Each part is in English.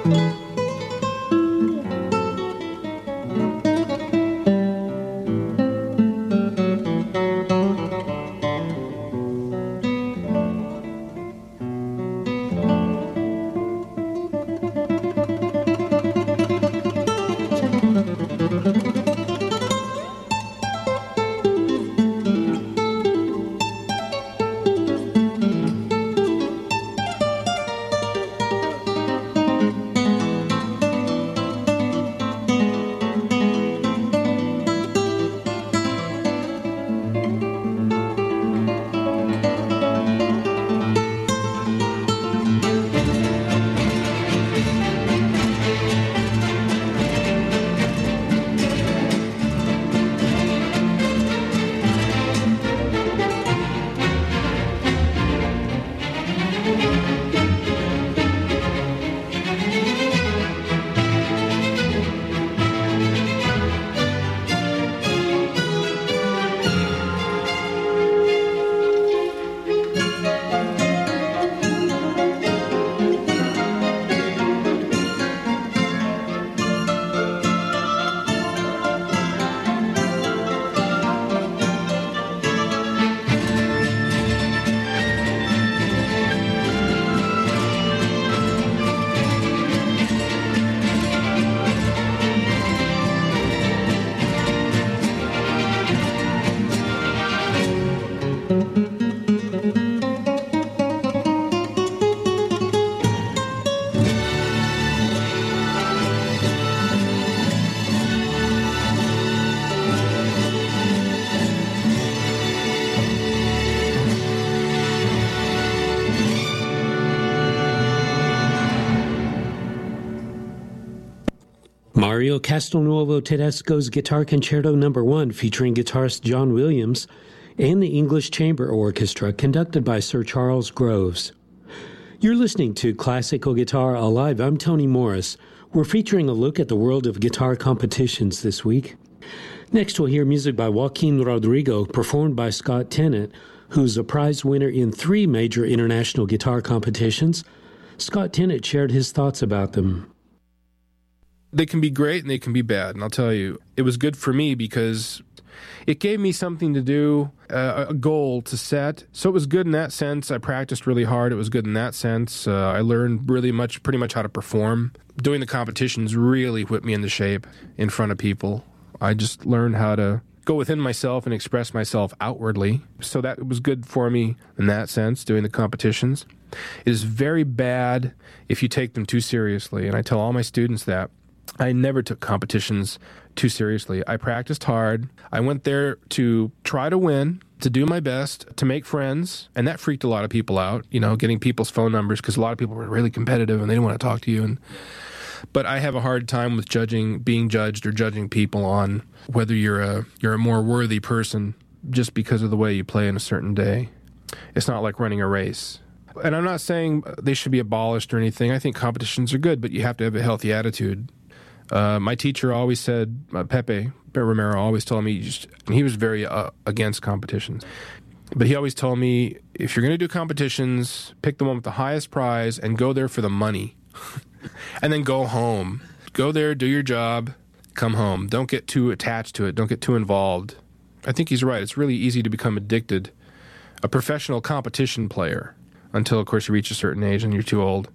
Mario Castelnuovo Tedesco's Guitar Concerto No. 1, featuring guitarist John Williams, and the English Chamber Orchestra, conducted by Sir Charles Groves. You're listening to Classical Guitar Alive. I'm Tony Morris. We're featuring a look at the world of guitar competitions this week. Next, we'll hear music by Joaquin Rodrigo, performed by Scott Tennant, who's a prize winner in 3 major international guitar competitions. Scott Tennant shared his thoughts about them. They can be great and they can be bad, and I'll tell you, it was good for me because it gave me something to do, a goal to set. So it was good in that sense. I practiced really hard. It was good in that sense. I learned pretty much how to perform. Doing the competitions really whipped me into shape in front of people. I just learned how to go within myself and express myself outwardly. So that was good for me in that sense, doing the competitions. It is very bad if you take them too seriously, and I tell all my students that. I never took competitions too seriously. I practiced hard. I went there to try to win, to do my best, to make friends, and that freaked a lot of people out, getting people's phone numbers, because a lot of people were really competitive and they didn't want to talk to you. But I have a hard time with being judged or judging people on whether you're a more worthy person just because of the way you play in a certain day. It's not like running a race. And I'm not saying they should be abolished or anything. I think competitions are good, but you have to have a healthy attitude. My teacher always said, Pepe Romero always told me, he was very against competitions. But he always told me, if you're going to do competitions, pick the one with the highest prize and go there for the money. And then go home. Go there, do your job, come home. Don't get too attached to it. Don't get too involved. I think he's right. It's really easy to become addicted. A professional competition player. Until, of course, you reach a certain age and you're too old.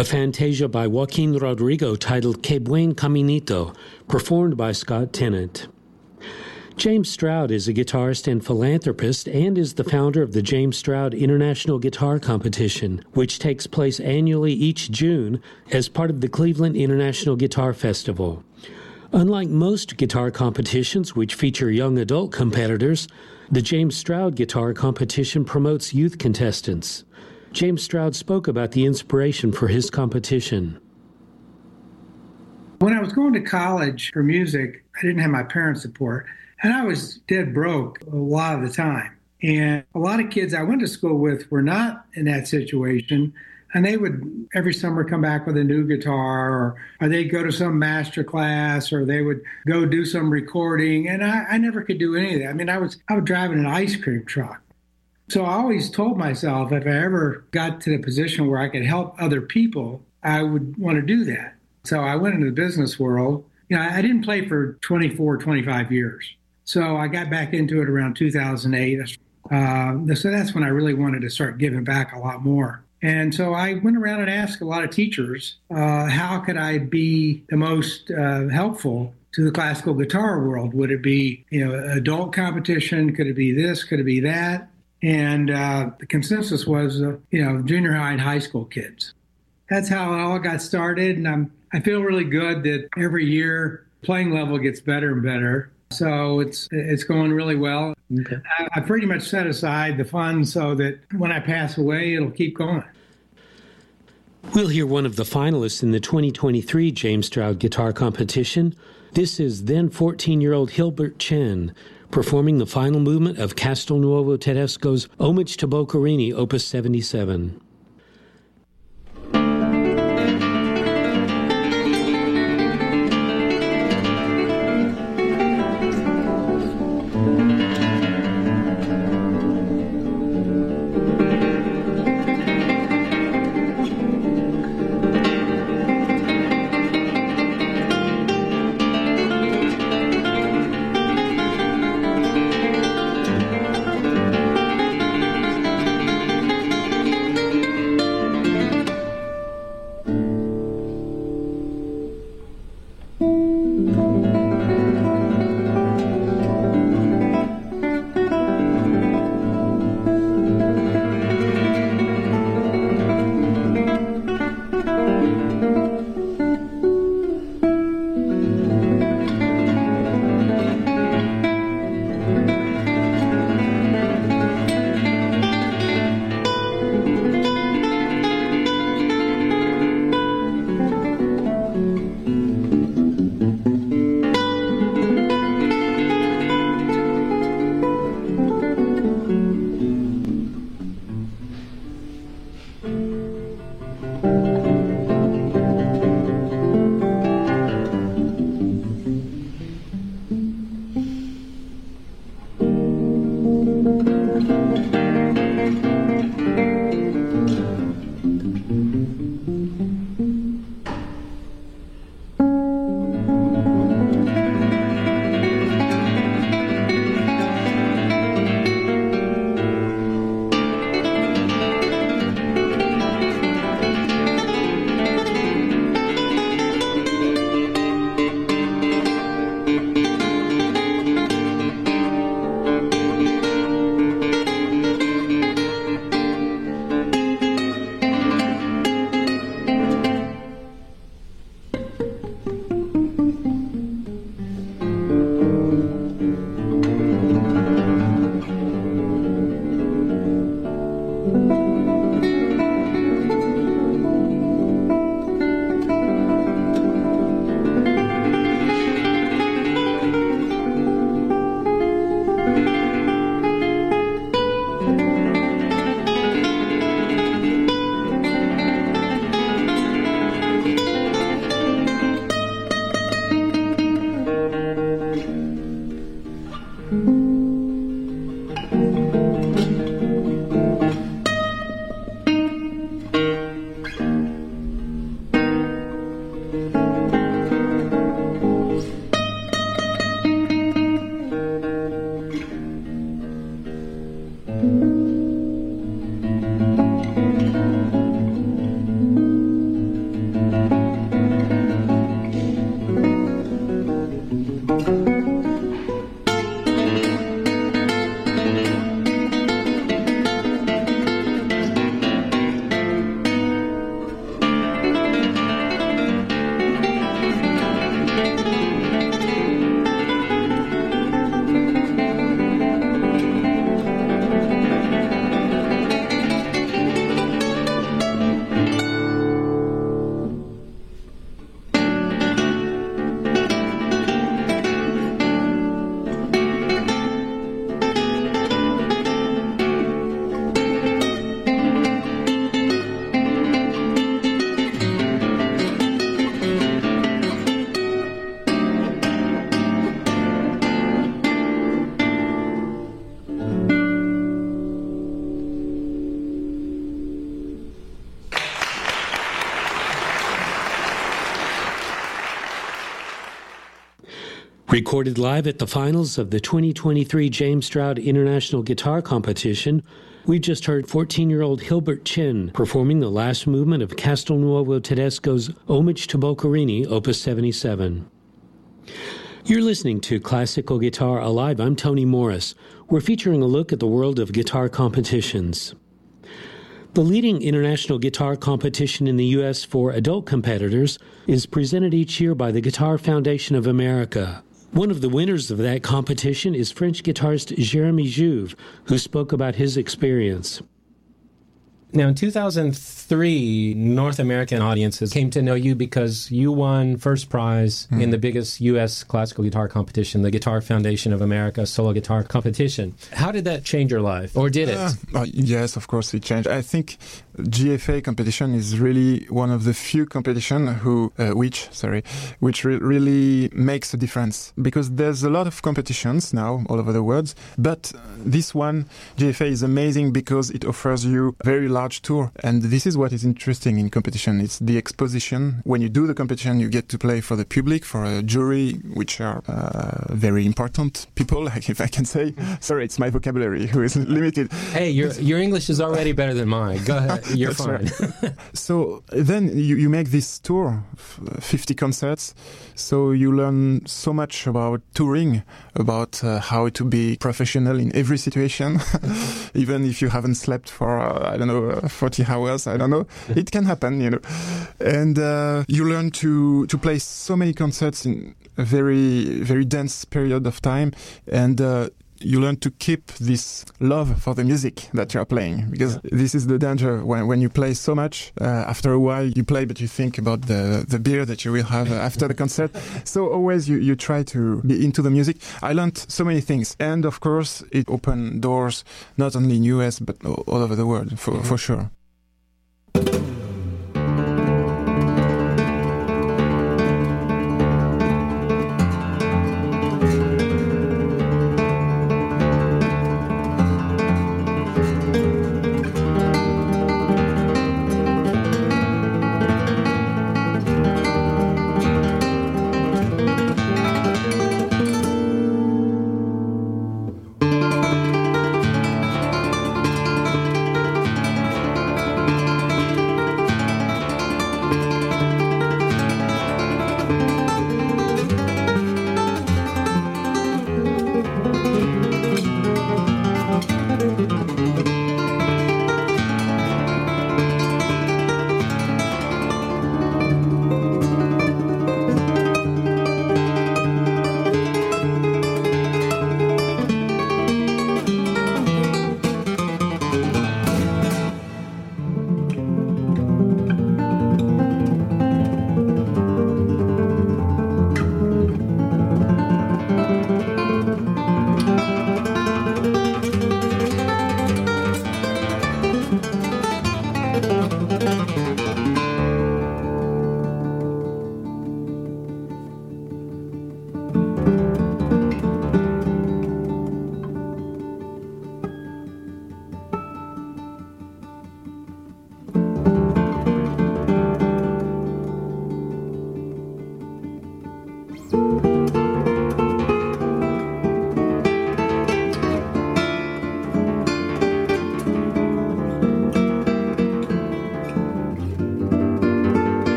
a fantasia by Joaquin Rodrigo titled Que Buen Caminito, performed by Scott Tennant. James Stroud is a guitarist and philanthropist and is the founder of the James Stroud International Guitar Competition, which takes place annually each June as part of the Cleveland International Guitar Festival. Unlike most guitar competitions which feature young adult competitors, the James Stroud Guitar Competition promotes youth contestants. James Stroud spoke about the inspiration for his competition. When I was going to college for music, I didn't have my parents' support. And I was dead broke a lot of the time. And a lot of kids I went to school with were not in that situation. And they would every summer come back with a new guitar, or they'd go to some master class, or they would go do some recording. And I never could do any of that. I mean, I was driving an ice cream truck. So I always told myself if I ever got to the position where I could help other people, I would want to do that. So I went into the business world. You know, I didn't play for 24, 25 years. So I got back into it around 2008. So that's when I really wanted to start giving back a lot more. And so I went around and asked a lot of teachers, how could I be the most helpful to the classical guitar world? Would it be, adult competition? Could it be this? Could it be that? And the consensus was, junior high and high school kids. That's how it all got started. And I feel really good that every year playing level gets better and better. So it's going really well. Okay. I pretty much set aside the funds so that when I pass away, it'll keep going. We'll hear one of the finalists in the 2023 James Stroud Guitar Competition. This is then 14-year-old Hilbert Chen, performing the final movement of Castelnuovo Tedesco's Homage to Boccherini, Opus 77. Recorded live at the finals of the 2023 James Stroud International Guitar Competition, we just heard 14-year-old Hilbert Chin performing the last movement of Castelnuovo Tedesco's Homage to Boccherini, Opus 77. You're listening to Classical Guitar Alive. I'm Tony Morris. We're featuring a look at the world of guitar competitions. The leading international guitar competition in the U.S. for adult competitors is presented each year by the Guitar Foundation of America. One of the winners of that competition is French guitarist Jérémy Jouve, who spoke about his experience. Now, in 2003, North American audiences came to know you because you won first prize in the biggest U.S. classical guitar competition, the Guitar Foundation of America Solo Guitar Competition. How did that change your life, or did it? Yes, of course it changed. I think GFA competition is really one of the few competition which really makes a difference, because there's a lot of competitions now all over the world, but this one, GFA, is amazing because it offers you very large tour, and this is what is interesting in competition. It's the exposition. When you do the competition, you get to play for the public, for a jury, which are very important people, if I can say. Sorry, it's my vocabulary who is limited. Hey, your English is already better than mine. Go ahead, you're fine. Right. So then you make this tour, 50 concerts, so you learn so much about touring, about how to be professional in every situation, even if you haven't slept for, 40 hours, I don't know. It can happen, And you learn to play so many concerts in a very, very dense period of time, and you learn to keep this love for the music that you are playing, because this is the danger when you play so much. After a while, you play, but you think about the beer that you will have after the concert. So always you try to be into the music. I learned so many things, and of course, it opened doors not only in US but all over the world for sure.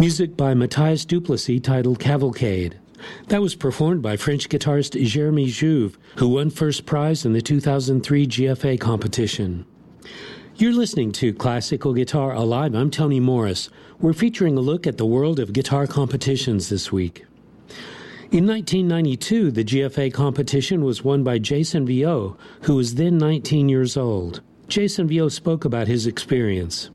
Music by Matthias Duplessis titled Cavalcade. That was performed by French guitarist Jeremy Jouve, who won first prize in the 2003 GFA competition. You're listening to Classical Guitar Alive. I'm Tony Morris. We're featuring a look at the world of guitar competitions this week. In 1992, the GFA competition was won by Jason Viau, who was then 19 years old. Jason Viau spoke about his experience.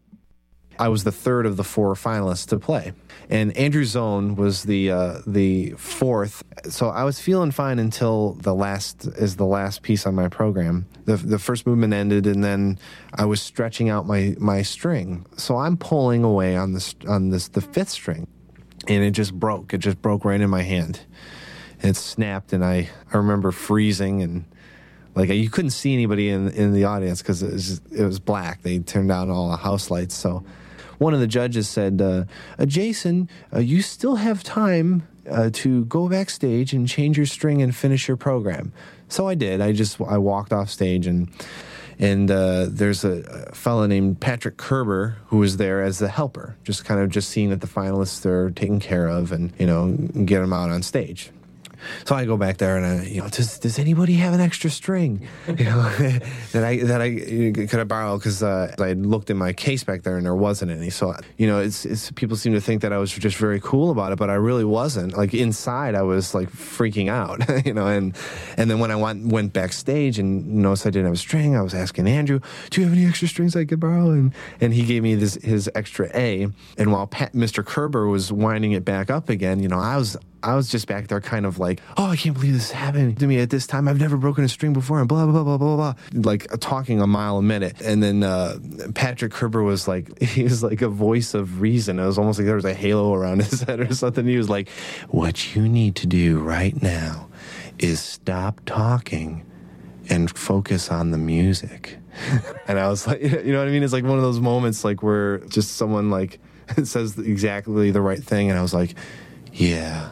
I was the third of the four finalists to play, and Andrew Zone was the fourth. So I was feeling fine until the last piece on my program. The first movement ended, and then I was stretching out my string. So I'm pulling away on the fifth string, and it just broke. It just broke right in my hand. And it snapped, and I remember freezing, and like you couldn't see anybody in the audience because it was black. They turned down all the house lights. So one of the judges said, Jason, you still have time to go backstage and change your string and finish your program. So I did. I walked off stage, and there's a fellow named Patrick Kerber who was there as the helper, just seeing that the finalists are taken care of and, get them out on stage. So I go back there and does anybody have an extra string, that I could I borrow? Because I looked in my case back there and there wasn't any. So it's people seem to think that I was just very cool about it, but I really wasn't. Like inside, I was like freaking out, And then when I went backstage and noticed I didn't have a string, I was asking Andrew, "Do you have any extra strings I could borrow?" And he gave me his extra A. And while Mr. Kerber was winding it back up again, I was just back there kind of like, oh, I can't believe this is happening to me at this time. I've never broken a string before, and blah, blah, blah, blah, blah, like talking a mile a minute. And then Patrick Kerber was like, he was like a voice of reason. It was almost like there was a halo around his head or something. He was like, what you need to do right now is stop talking and focus on the music. And I was like, you know what I mean? It's like one of those moments like where just someone like says exactly the right thing. And I was like, yeah.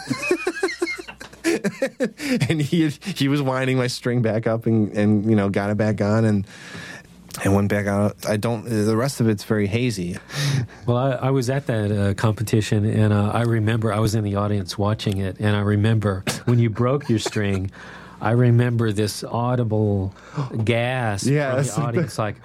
And he was winding my string back up and got it back on and went back out. The rest of it's very hazy. Well, I was at that competition, and I remember I was in the audience watching it, and I remember when you broke your string, I remember this audible gasp from the audience, like,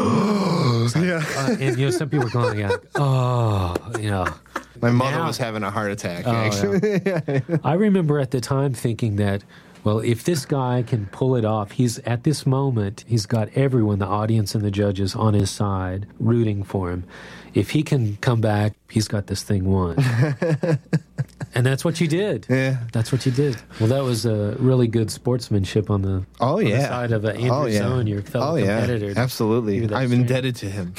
and some people were going like, oh, My mother was having a heart attack, actually. Yeah. I remember at the time thinking that, well, if this guy can pull it off, he's got everyone, the audience and the judges, on his side, rooting for him. If he can come back, he's got this thing won. And that's what you did. Yeah. That's what you did. Well, that was a really good sportsmanship on the side of Andrew Zone, your fellow competitor. Yeah. Absolutely. I'm indebted to him.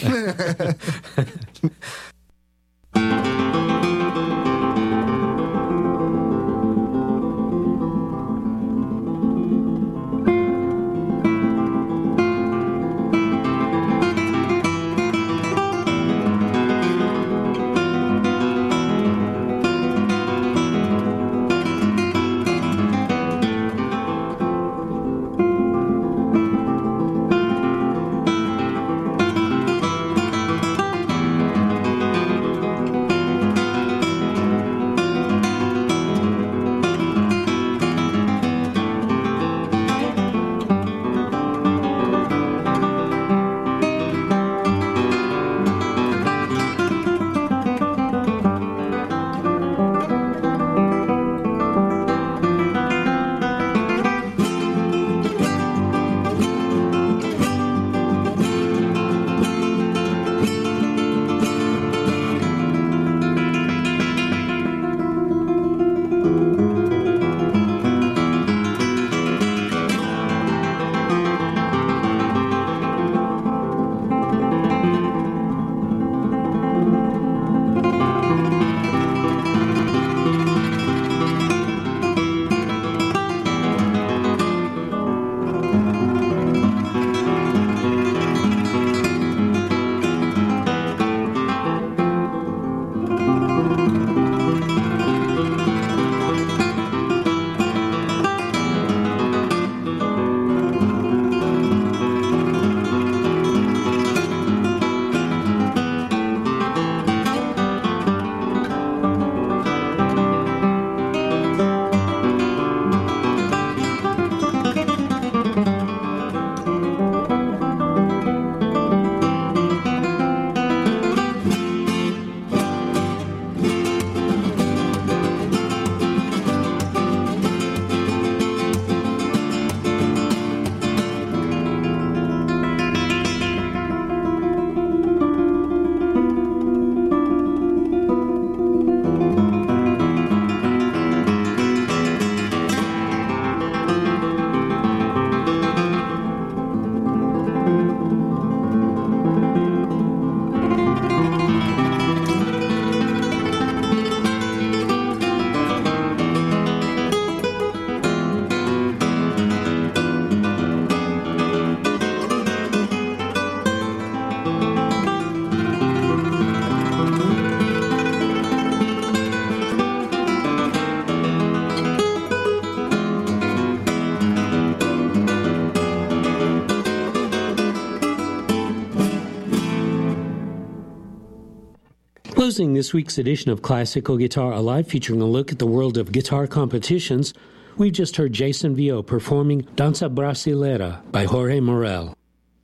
Closing this week's edition of Classical Guitar Alive, featuring a look at the world of guitar competitions, we've just heard Jason Vio performing Danza Brasilera by Jorge Morel.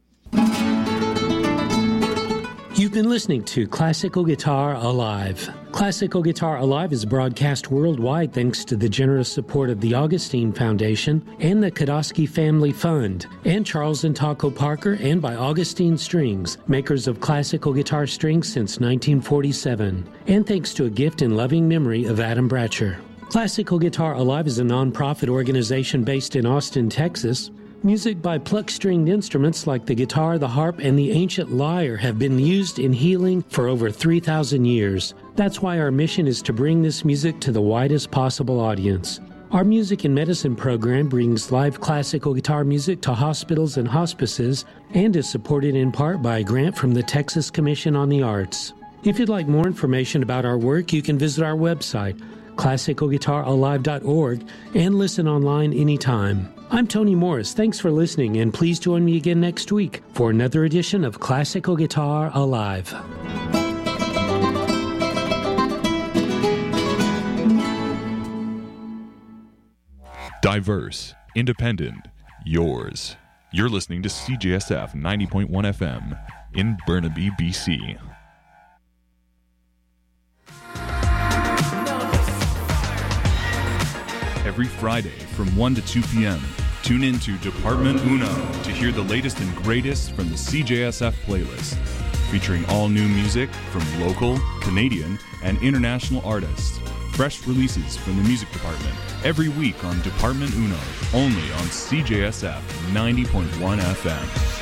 You've been listening to Classical Guitar Alive. Classical Guitar Alive is broadcast worldwide thanks to the generous support of the Augustine Foundation and the Kodosky Family Fund, and Charles and Taco Parker, and by Augustine Strings, makers of classical guitar strings since 1947, and thanks to a gift in loving memory of Adam Bratcher. Classical Guitar Alive is a nonprofit organization based in Austin, Texas. Music by pluck-stringed instruments like the guitar, the harp, and the ancient lyre have been used in healing for over 3,000 years. That's why our mission is to bring this music to the widest possible audience. Our Music and Medicine program brings live classical guitar music to hospitals and hospices and is supported in part by a grant from the Texas Commission on the Arts. If you'd like more information about our work, you can visit our website, classicalguitaralive.org, and listen online anytime. I'm Tony Morris. Thanks for listening, and please join me again next week for another edition of Classical Guitar Alive. Diverse, independent, yours. You're listening to CJSF 90.1 FM in Burnaby, BC. Every Friday from 1 to 2 p.m., tune in to Department Uno to hear the latest and greatest from the CJSF playlist, featuring all new music from local, Canadian, and international artists. Fresh releases from the music department every week on Department Uno, only on CJSF 90.1 FM.